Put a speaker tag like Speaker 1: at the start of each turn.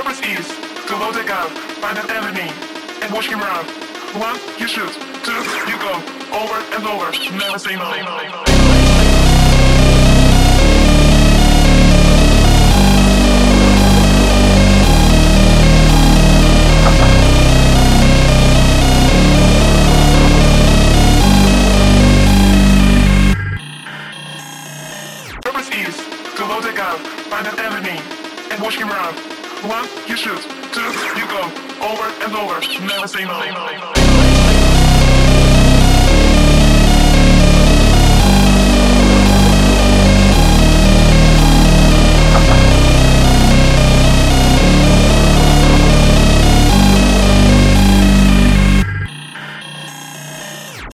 Speaker 1: Purpose is to load the gun, find an enemy, and watch him run. 1, you shoot. 2, you go. Over and over. Never say no. Purpose is to load the gun, find an enemy, and watch him run. 1, you shoot. 2, you go. Over and over. Never say no.